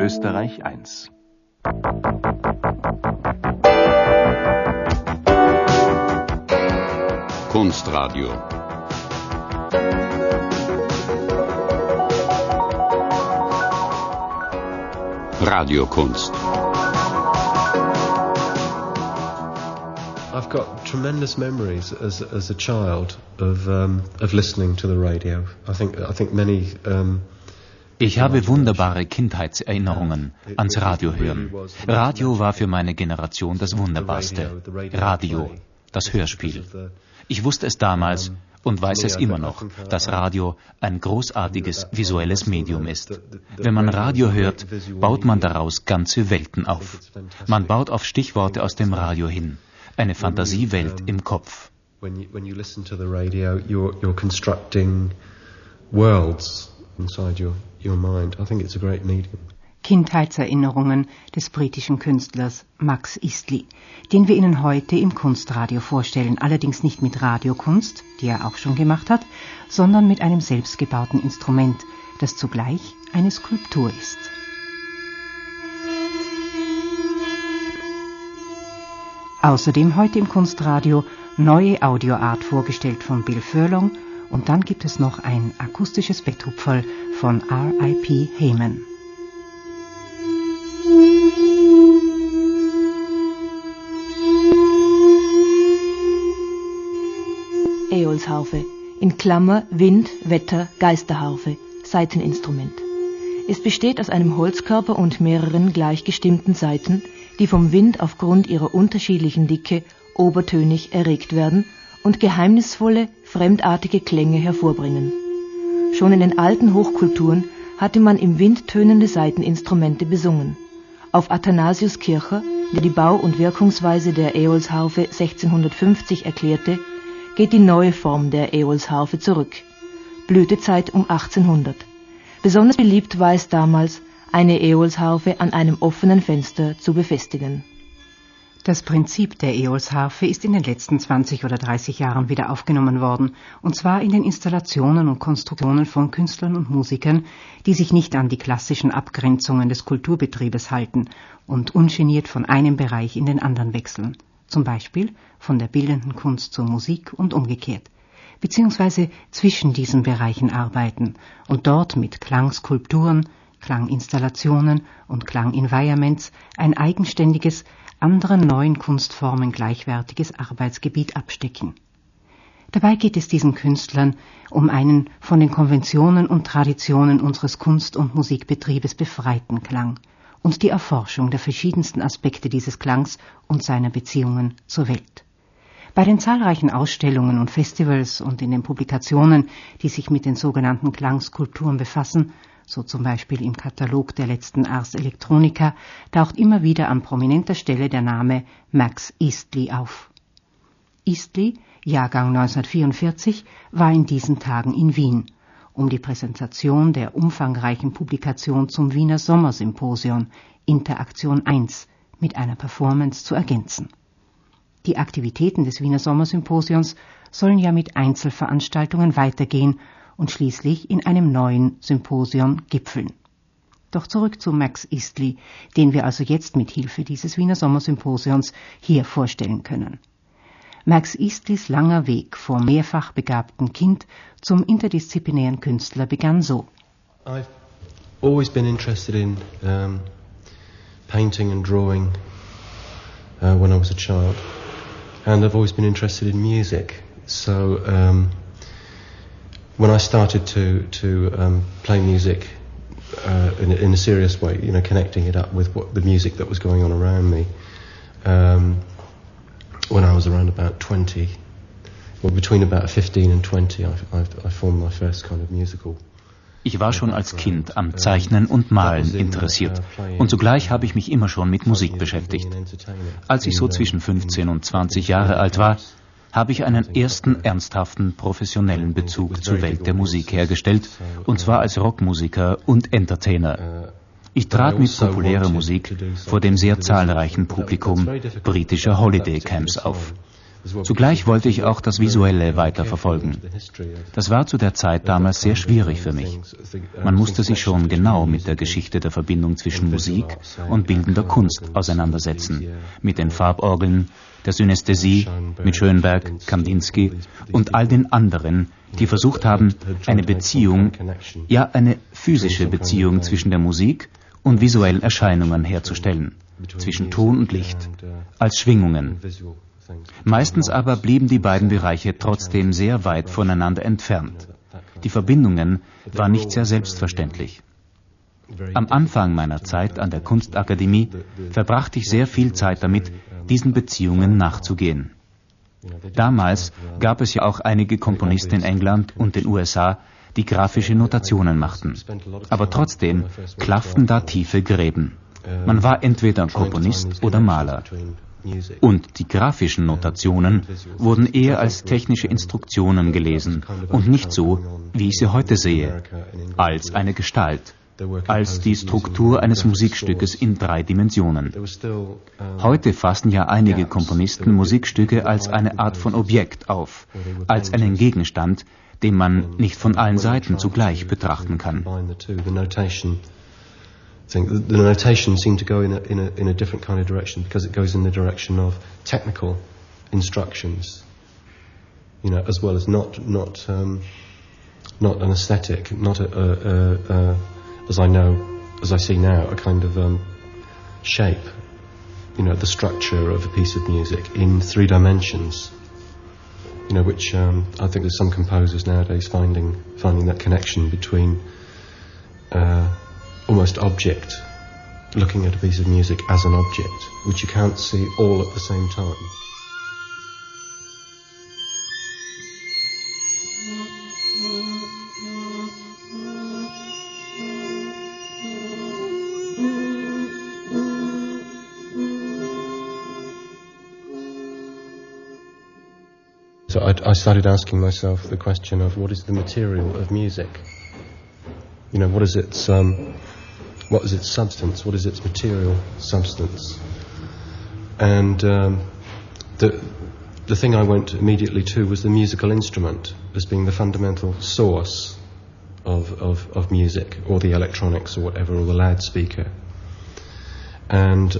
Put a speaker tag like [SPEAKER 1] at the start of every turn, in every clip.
[SPEAKER 1] Österreich 1.
[SPEAKER 2] Kunstradio. Radiokunst.
[SPEAKER 3] I've got tremendous memories as a child of listening to the radio. I think many.
[SPEAKER 4] Ich habe wunderbare Kindheitserinnerungen ans Radio hören. Radio war für meine Generation das Wunderbarste. Radio, das Hörspiel. Ich wusste es damals und weiß es immer noch, dass Radio ein großartiges visuelles Medium ist. Wenn man Radio hört, baut man daraus ganze Welten auf. Man baut auf Stichworte aus dem Radio hin. Eine Fantasiewelt im Kopf.
[SPEAKER 3] When you listen to the radio, you're constructing worlds inside your mind. I think it's a great medium.
[SPEAKER 5] Kindheitserinnerungen des britischen Künstlers Max Eastley, den wir Ihnen heute im Kunstradio vorstellen, allerdings nicht mit Radiokunst, die er auch schon gemacht hat, sondern mit einem selbstgebauten Instrument, das zugleich eine Skulptur ist. Außerdem heute im Kunstradio neue Audioart vorgestellt von Bill Furlong und dann gibt es noch ein akustisches Betthupferl von R.I.P. Hayman.
[SPEAKER 6] Äolsharfe, in Klammer Wind, Wetter, Geisterharfe, Saiteninstrument. Es besteht aus einem Holzkörper und mehreren gleichgestimmten Saiten, die vom Wind aufgrund ihrer unterschiedlichen Dicke obertönig erregt werden und geheimnisvolle, fremdartige Klänge hervorbringen. Schon in den alten Hochkulturen hatte man im Wind tönende Saiteninstrumente besungen. Auf Athanasius Kircher, der die Bau- und Wirkungsweise der Äolsharfe 1650 erklärte, geht die neue Form der Äolsharfe zurück. Blütezeit um 1800. Besonders beliebt war es damals, eine Äolsharfe an einem offenen Fenster zu befestigen.
[SPEAKER 5] Das Prinzip der Äolsharfe ist in den letzten 20 oder 30 Jahren wieder aufgenommen worden, und zwar in den Installationen und Konstruktionen von Künstlern und Musikern, die sich nicht an die klassischen Abgrenzungen des Kulturbetriebes halten und ungeniert von einem Bereich in den anderen wechseln, zum Beispiel von der bildenden Kunst zur Musik und umgekehrt, beziehungsweise zwischen diesen Bereichen arbeiten und dort mit Klangskulpturen, Klanginstallationen und Klangenvironments ein eigenständiges, anderen neuen Kunstformen gleichwertiges Arbeitsgebiet abstecken. Dabei geht es diesen Künstlern um einen von den Konventionen und Traditionen unseres Kunst- und Musikbetriebes befreiten Klang und die Erforschung der verschiedensten Aspekte dieses Klangs und seiner Beziehungen zur Welt. Bei den zahlreichen Ausstellungen und Festivals und in den Publikationen, die sich mit den sogenannten Klangskulpturen befassen, so zum Beispiel im Katalog der letzten Ars Electronica, taucht immer wieder an prominenter Stelle der Name Max Eastley auf. Eastley, Jahrgang 1944, war in diesen Tagen in Wien, um die Präsentation der umfangreichen Publikation zum Wiener Sommersymposion Interaktion 1 mit einer Performance zu ergänzen. Die Aktivitäten des Wiener Sommersymposions sollen ja mit Einzelveranstaltungen weitergehen und schließlich in einem neuen Symposion gipfeln. Doch zurück zu Max Eastley, den wir also jetzt mit Hilfe dieses Wiener Sommersymposions hier vorstellen können. Max Eastleys langer Weg vom mehrfach begabten Kind zum interdisziplinären Künstler begann so.
[SPEAKER 3] I've always been interested in painting and drawing when I was a child, and I've always been interested in music. So when I started to play music in a serious way, you know, connecting it up with the music that was going on around me, when I was around about 20, well, between about 15 and 20, I formed my first kind of musical.
[SPEAKER 4] Ich war schon als Kind am Zeichnen und Malen interessiert und zugleich habe ich mich immer schon mit Musik beschäftigt. Als ich so zwischen 15 und 20 Jahre alt war, habe ich einen ersten ernsthaften professionellen Bezug zur Welt der Musik hergestellt, und zwar als Rockmusiker und Entertainer. Ich trat mit populärer Musik vor dem sehr zahlreichen Publikum britischer Holiday Camps auf. Zugleich wollte ich auch das Visuelle weiterverfolgen. Das war zu der Zeit damals sehr schwierig für mich. Man musste sich schon genau mit der Geschichte der Verbindung zwischen Musik und bildender Kunst auseinandersetzen, mit den Farborgeln, der Synästhesie, mit Schönberg, Kandinsky und all den anderen, die versucht haben, eine Beziehung, ja eine physische Beziehung zwischen der Musik und visuellen Erscheinungen herzustellen, zwischen Ton und Licht, als Schwingungen. Meistens aber blieben die beiden Bereiche trotzdem sehr weit voneinander entfernt. Die Verbindungen waren nicht sehr selbstverständlich. Am Anfang meiner Zeit an der Kunstakademie verbrachte ich sehr viel Zeit damit, diesen Beziehungen nachzugehen. Damals gab es ja auch einige Komponisten in England und den USA, die grafische Notationen machten. Aber trotzdem klafften da tiefe Gräben. Man war entweder Komponist oder Maler. Und die grafischen Notationen wurden eher als technische Instruktionen gelesen und nicht so, wie ich sie heute sehe, als eine Gestalt, als die Struktur eines Musikstückes in 3 Dimensionen. Heute fassen ja einige Komponisten Musikstücke als eine Art von Objekt auf, als einen Gegenstand, den man nicht von allen Seiten zugleich betrachten kann.
[SPEAKER 3] The notation seemed to go in a different kind of direction because it goes in the direction of technical instructions, as well as not an aesthetic, not as I see now, a kind of shape, the structure of a piece of music in 3 dimensions, which I think there's some composers nowadays finding that connection between almost object, looking at a piece of music as an object, which you can't see all at the same time. So I started asking myself the question of what is the material of music? What is its substance? What is its material substance? And the thing I went immediately to was the musical instrument as being the fundamental source of music, or the electronics, or whatever, or the loudspeaker. And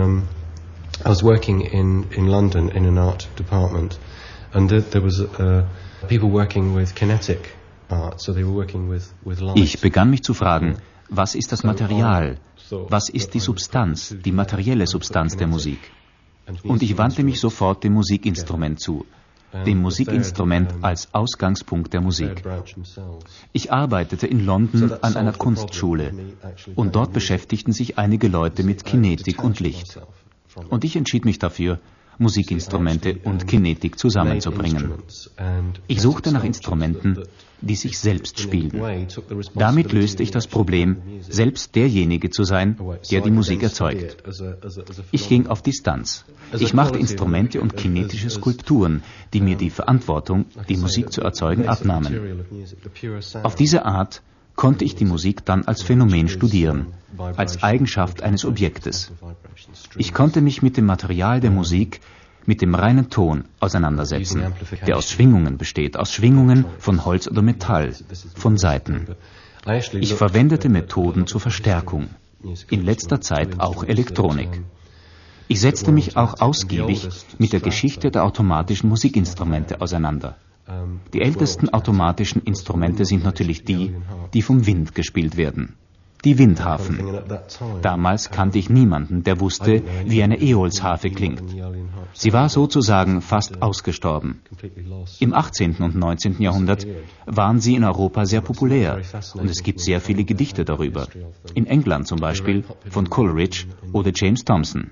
[SPEAKER 3] I was working in London in an art department, and there was people working with kinetic art, so they were working with light.
[SPEAKER 4] Ich begann mich zu fragen, was ist das Material? Was ist die Substanz, die materielle Substanz der Musik? Und ich wandte mich sofort dem Musikinstrument zu, dem Musikinstrument als Ausgangspunkt der Musik. Ich arbeitete in London an einer Kunstschule und dort beschäftigten sich einige Leute mit Kinetik und Licht. Und ich entschied mich dafür, Musikinstrumente und Kinetik zusammenzubringen. Ich suchte nach Instrumenten, die sich selbst spielen. Damit löste ich das Problem, selbst derjenige zu sein, der die Musik erzeugt. Ich ging auf Distanz. Ich machte Instrumente und kinetische Skulpturen, die mir die Verantwortung, die Musik zu erzeugen, abnahmen. Auf diese Art konnte ich die Musik dann als Phänomen studieren, als Eigenschaft eines Objektes. Ich konnte mich mit dem Material der Musik, mit dem reinen Ton auseinandersetzen, der aus Schwingungen besteht, aus Schwingungen von Holz oder Metall, von Saiten. Ich verwendete Methoden zur Verstärkung, in letzter Zeit auch Elektronik. Ich setzte mich auch ausgiebig mit der Geschichte der automatischen Musikinstrumente auseinander. Die ältesten automatischen Instrumente sind natürlich die, die vom Wind gespielt werden. Die Windharfen. Damals kannte ich niemanden, der wusste, wie eine Äolsharfe klingt. Sie war sozusagen fast ausgestorben. Im 18. und 19. Jahrhundert waren sie in Europa sehr populär und es gibt sehr viele Gedichte darüber. In England zum Beispiel von Coleridge oder James Thomson.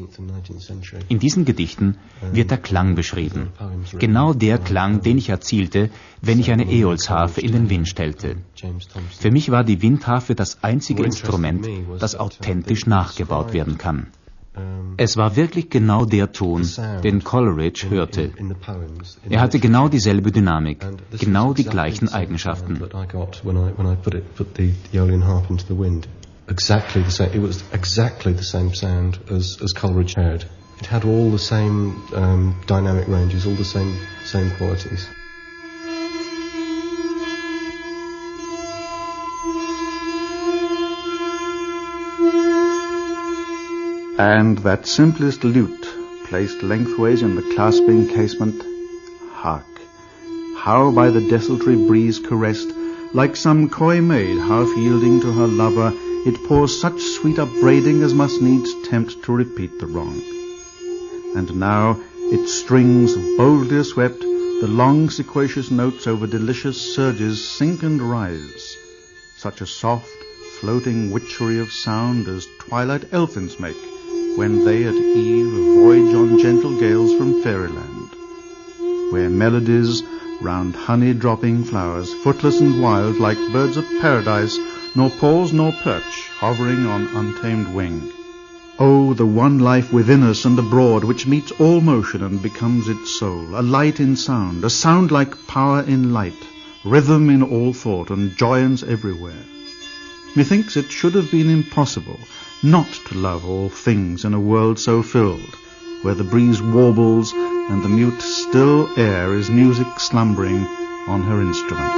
[SPEAKER 4] In diesen Gedichten wird der Klang beschrieben. Genau der Klang, den ich erzielte, wenn ich eine Äolsharfe in den Wind stellte. Für mich war die Windharfe das einzige Instrument, das authentisch nachgebaut werden kann. Es war wirklich genau der Ton, den Coleridge hörte. Er hatte genau dieselbe Dynamik, genau die gleichen Eigenschaften.
[SPEAKER 3] Exactly the same. It was exactly the same sound as Coleridge heard It had all the same dynamic ranges, all the same qualities.
[SPEAKER 1] And that simplest lute, placed lengthways in the clasping casement, hark! How by the desultory breeze caressed, like some coy maid half yielding to her lover, it pours such sweet upbraiding as must needs tempt to repeat the wrong. And now its strings boldly swept, the long sequacious notes over delicious surges sink and rise, such a soft, floating witchery of sound as twilight elfins make, when they at eve voyage on gentle gales from fairyland, where melodies round honey-dropping flowers, footless and wild, like birds of paradise, nor pause nor perch, hovering on untamed wing. Oh, the one life within us and abroad, which meets all motion and becomes its soul, a light in sound, a sound like power in light, rhythm in all thought, and joyance everywhere. Methinks it should have been impossible not to love all things in a world so filled, where the breeze warbles and the mute still air is music slumbering on her instrument.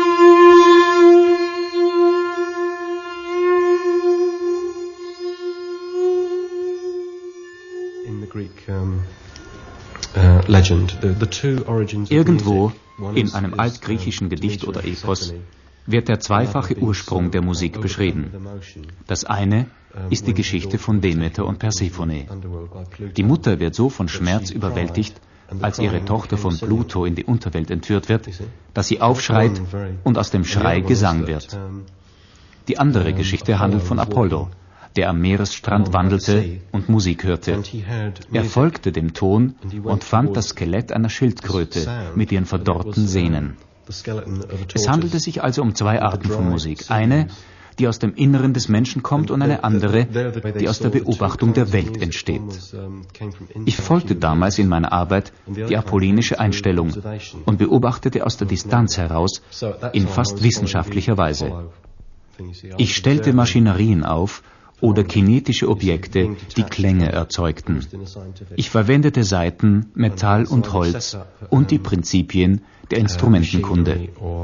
[SPEAKER 3] In the Greek legend, the two origins of
[SPEAKER 4] Irgendwo
[SPEAKER 3] music,
[SPEAKER 4] in einem altgriechischen Gedicht oder Epos wird der zweifache Ursprung der Musik beschrieben. Das eine ist die Geschichte von Demeter und Persephone. Die Mutter wird so von Schmerz überwältigt, als ihre Tochter von Pluto in die Unterwelt entführt wird, dass sie aufschreit und aus dem Schrei Gesang wird. Die andere Geschichte handelt von Apollo, der am Meeresstrand wandelte und Musik hörte. Er folgte dem Ton und fand das Skelett einer Schildkröte mit ihren verdorrten Sehnen. Es handelte sich also um zwei Arten von Musik. Eine, die aus dem Inneren des Menschen kommt, und eine andere, die aus der Beobachtung der Welt entsteht. Ich folgte damals in meiner Arbeit die apollinische Einstellung und beobachtete aus der Distanz heraus in fast wissenschaftlicher Weise. Ich stellte Maschinerien auf oder kinetische Objekte, die Klänge erzeugten. Ich verwendete Saiten, Metall und Holz und die Prinzipien der Instrumentenkunde.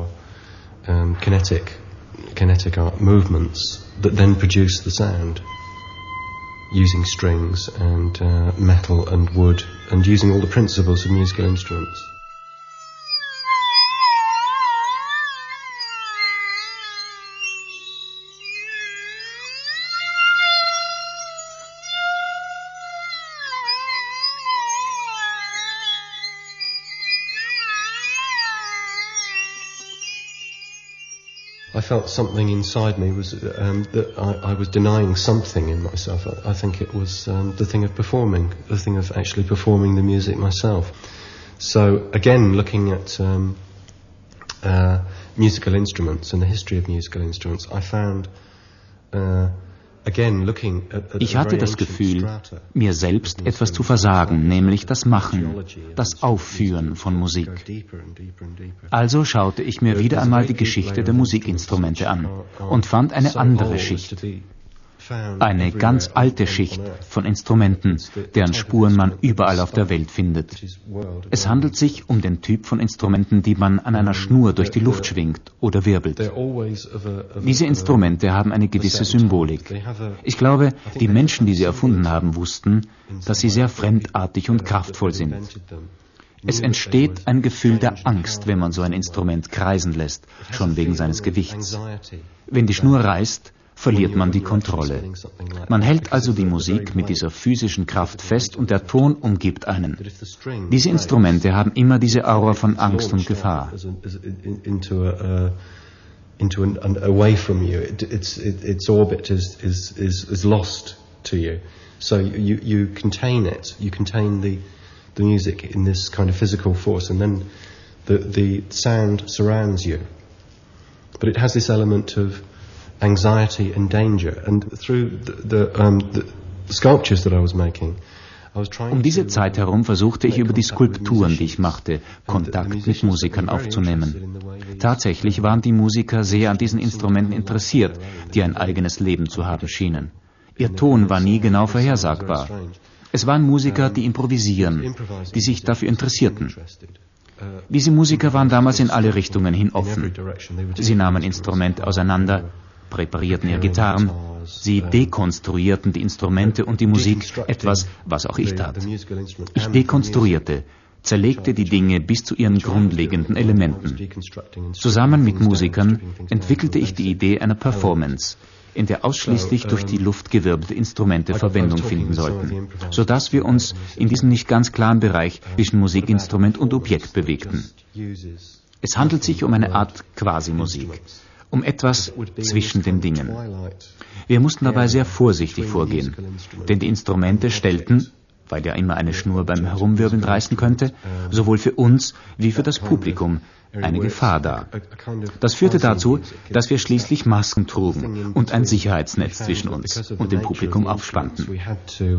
[SPEAKER 3] Kinetic art movements that then produce the sound, using strings and metal and wood, and using all the principles of musical instruments. I felt something inside me was that I was denying something in myself. I think it was the thing of performing, the thing of actually performing the music myself. So again, looking at musical instruments and the history of musical instruments, I found
[SPEAKER 4] Ich hatte das Gefühl, mir selbst etwas zu versagen, nämlich das Machen, das Aufführen von Musik. Also schaute ich mir wieder einmal die Geschichte der Musikinstrumente an und fand eine andere Schicht. Eine ganz alte Schicht von Instrumenten, deren Spuren man überall auf der Welt findet. Es handelt sich um den Typ von Instrumenten, die man an einer Schnur durch die Luft schwingt oder wirbelt. Diese Instrumente haben eine gewisse Symbolik. Ich glaube, die Menschen, die sie erfunden haben, wussten, dass sie sehr fremdartig und kraftvoll sind. Es entsteht ein Gefühl der Angst, wenn man so ein Instrument kreisen lässt, schon wegen seines Gewichts. Wenn die Schnur reißt, verliert man die Kontrolle. Man hält also die Musik mit dieser physischen Kraft fest und der Ton umgibt einen. Diese Instrumente haben immer diese Aura von Angst und Gefahr.
[SPEAKER 3] Away from you, its orbit is lost to you. So you contain it. You contain the music in this kind of physical force, and then the sound surrounds you. But it has this element of anxiety and danger, and through the sculptures that I was making,
[SPEAKER 4] Um diese Zeit herum versuchte ich über die Skulpturen, die ich machte, Kontakt mit Musikern aufzunehmen. Tatsächlich waren die Musiker sehr an diesen Instrumenten interessiert, die ein eigenes Leben zu haben schienen. Ihr Ton war nie genau vorhersagbar. Es waren Musiker, die improvisieren, die sich dafür interessierten. Diese Musiker waren damals in alle Richtungen hin offen. Sie nahmen Instrumente auseinander, präparierten ihre Gitarren, sie dekonstruierten die Instrumente und die Musik, etwas, was auch ich tat. Ich dekonstruierte, zerlegte die Dinge bis zu ihren grundlegenden Elementen. Zusammen mit Musikern entwickelte ich die Idee einer Performance, in der ausschließlich durch die Luft gewirbelte Instrumente Verwendung finden sollten, sodass wir uns in diesem nicht ganz klaren Bereich zwischen Musikinstrument und Objekt bewegten. Es handelt sich um eine Art Quasi-Musik, um etwas zwischen den Dingen. Wir mussten dabei sehr vorsichtig vorgehen, denn die Instrumente stellten, weil ja immer eine Schnur beim Herumwirbeln reißen könnte, sowohl für uns wie für das Publikum eine Gefahr dar. Das führte dazu, dass wir schließlich Masken trugen und ein Sicherheitsnetz zwischen uns und dem Publikum aufspannten.
[SPEAKER 3] We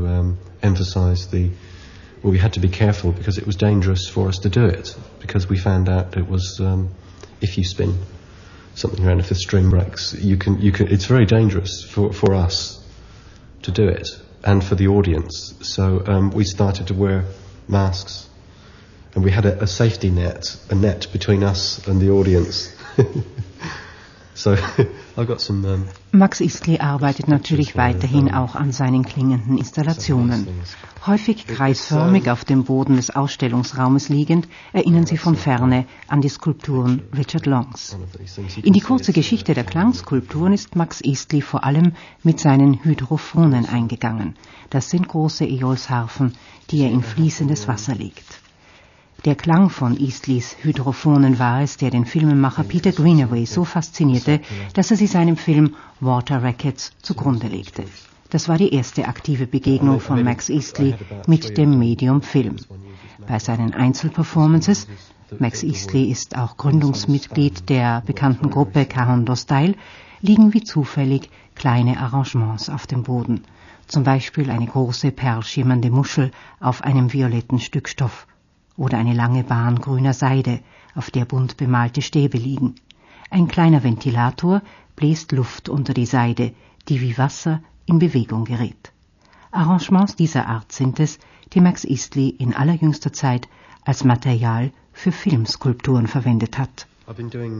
[SPEAKER 3] had to be careful because it was dangerous for us to do it, because we found out it was if you spin something around, if the string breaks, you can it's very dangerous for us to do it and for the audience. So we started to wear masks. And we had a safety net, a net between us and the audience. So I got some.
[SPEAKER 5] Max Eastley arbeitet natürlich weiterhin auch an seinen klingenden Installationen. Häufig kreisförmig auf dem Boden des Ausstellungsraumes liegend, erinnern sie von ferne an die Skulpturen Richard Longs. In die kurze Geschichte der Klangskulpturen ist Max Eastley vor allem mit seinen Hydrophonen eingegangen. Das sind große Äolsharfen, die er in fließendes Wasser legt. Der Klang von Eastleys Hydrophonen war es, der den Filmemacher Peter Greenaway so faszinierte, dass er sie seinem Film Water Rackets zugrunde legte. Das war die erste aktive Begegnung von Max Eastley mit dem Medium Film. Bei seinen Einzelperformances, Max Eastley ist auch Gründungsmitglied der bekannten Gruppe Kahondo Style, liegen wie zufällig kleine Arrangements auf dem Boden. Zum Beispiel eine große perlschimmernde Muschel auf einem violetten Stück Stoff. Oder eine lange Bahn grüner Seide, auf der bunt bemalte Stäbe liegen. Ein kleiner Ventilator bläst Luft unter die Seide, die wie Wasser in Bewegung gerät. Arrangements dieser Art sind es, die Max Eastley in allerjüngster Zeit als Material für Filmskulpturen verwendet hat.
[SPEAKER 3] I've been doing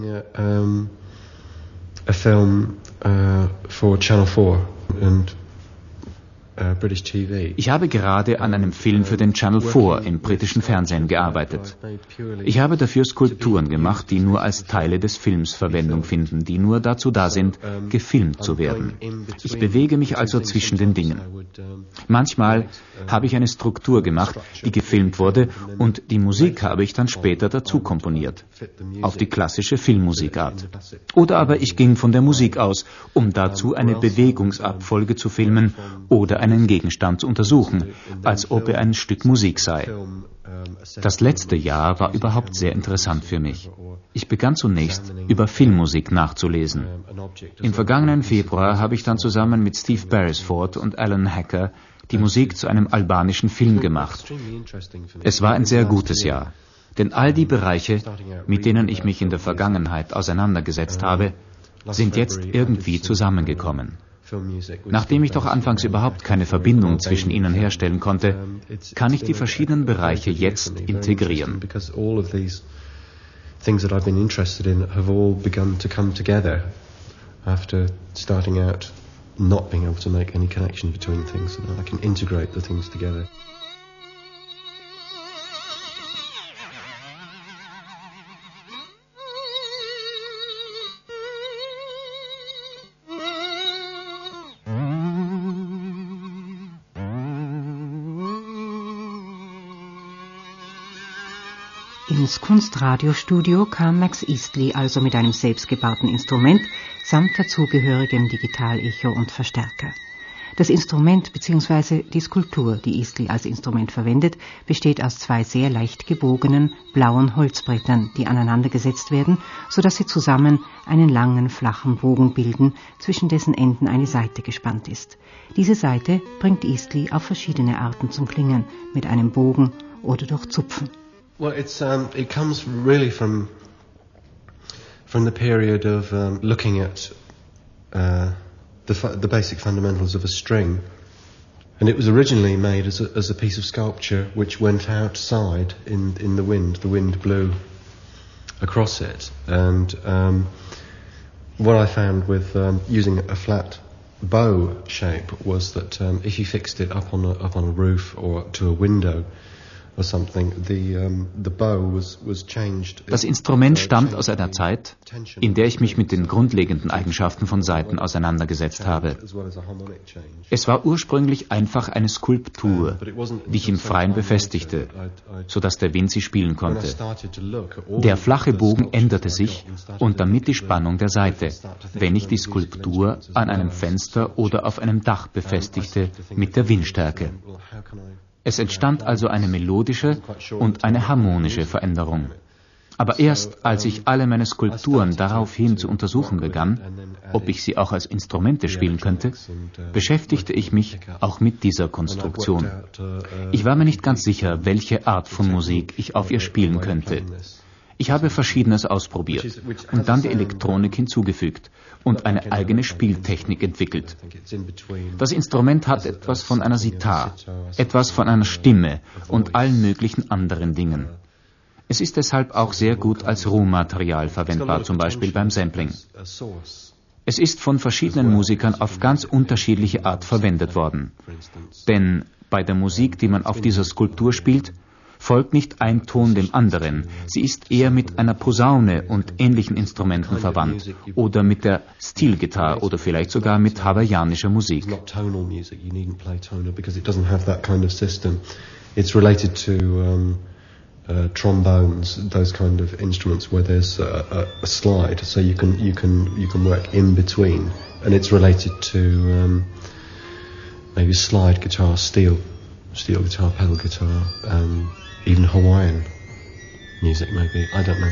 [SPEAKER 3] a film for Channel 4 and British TV.
[SPEAKER 4] Ich habe gerade an einem Film für den Channel 4 im britischen Fernsehen gearbeitet. Ich habe dafür Skulpturen gemacht, die nur als Teile des Films Verwendung finden, die nur dazu da sind, gefilmt zu werden. Ich bewege mich also zwischen den Dingen. Manchmal habe ich eine Struktur gemacht, die gefilmt wurde, und die Musik habe ich dann später dazu komponiert, auf die klassische Filmmusikart. Oder aber ich ging von der Musik aus, um dazu eine Bewegungsabfolge zu filmen oder einen Gegenstand zu untersuchen, als ob er ein Stück Musik sei. Das letzte Jahr war überhaupt sehr interessant für mich. Ich begann zunächst, über Filmmusik nachzulesen. Im vergangenen Februar habe ich dann zusammen mit Steve Beresford und Alan Hacker die Musik zu einem albanischen Film gemacht. Es war ein sehr gutes Jahr, denn all die Bereiche, mit denen ich mich in der Vergangenheit auseinandergesetzt habe, sind jetzt irgendwie zusammengekommen. Nachdem ich doch anfangs überhaupt keine Verbindung zwischen ihnen herstellen konnte, kann ich die verschiedenen Bereiche jetzt integrieren.
[SPEAKER 3] Things that I've been interested in have all begun to come together after starting out not being able to make any connection between things, so that I can integrate the things together.
[SPEAKER 5] Ins Kunstradiostudio kam Max Eastley also mit einem selbstgebauten Instrument samt dazugehörigem Digitalecho und Verstärker. Das Instrument bzw. die Skulptur, die Eastley als Instrument verwendet, besteht aus zwei sehr leicht gebogenen, blauen Holzbrettern, die aneinandergesetzt werden, sodass sie zusammen einen langen, flachen Bogen bilden, zwischen dessen Enden eine Saite gespannt ist. Diese Saite bringt Eastley auf verschiedene Arten zum Klingen, mit einem Bogen oder durch Zupfen.
[SPEAKER 3] Well, it comes really from the period of looking at the basic fundamentals of a string And it was originally made as a piece of sculpture which went outside in the wind. The wind blew across it. And what I found with using a flat bow shape was that if you fixed it up on a roof or to a window or something, the bow was changed.
[SPEAKER 4] Das Instrument stammt aus einer Zeit, in der ich mich mit den grundlegenden Eigenschaften von Saiten auseinandergesetzt habe. Es war ursprünglich einfach eine Skulptur, die ich im Freien befestigte, sodass der Wind sie spielen konnte. Der flache Bogen änderte sich und damit die Spannung der Saite, wenn ich die Skulptur an einem Fenster oder auf einem Dach befestigte mit der Windstärke. Es entstand also eine melodische und eine harmonische Veränderung. Aber erst als ich alle meine Skulpturen daraufhin zu untersuchen begann, ob ich sie auch als Instrumente spielen könnte, beschäftigte ich mich auch mit dieser Konstruktion. Ich war mir nicht ganz sicher, welche Art von Musik ich auf ihr spielen könnte. Ich habe Verschiedenes ausprobiert und dann die Elektronik hinzugefügt und eine eigene Spieltechnik entwickelt. Das Instrument hat etwas von einer Sitar, etwas von einer Stimme und allen möglichen anderen Dingen. Es ist deshalb auch sehr gut als Rohmaterial verwendbar, zum Beispiel beim Sampling. Es ist von verschiedenen Musikern auf ganz unterschiedliche Art verwendet worden. Denn bei der Musik, die man auf dieser Skulptur spielt, folgt nicht ein Ton dem anderen. Sie ist eher mit einer Posaune und ähnlichen Instrumenten verwandt oder mit der Stilgitarre oder vielleicht sogar mit hawaiianischer Musik.
[SPEAKER 3] It's related to trombones, those kind of instruments where there's a slide, so you can work in between, and it's related to maybe slide guitar, steel guitar, pedal guitar, even Hawaiian music maybe, I don't know.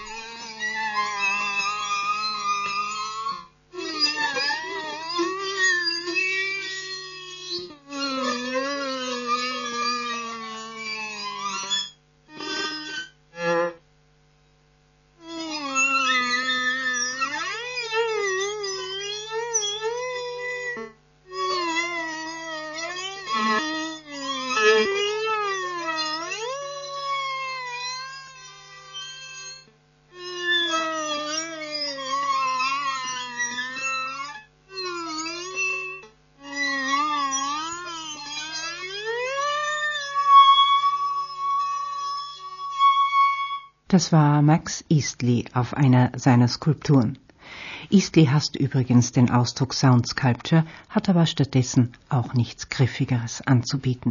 [SPEAKER 5] Das war Max Eastley auf einer seiner Skulpturen. Eastley hasst übrigens den Ausdruck Sound Sculpture, hat aber stattdessen auch nichts Griffigeres anzubieten.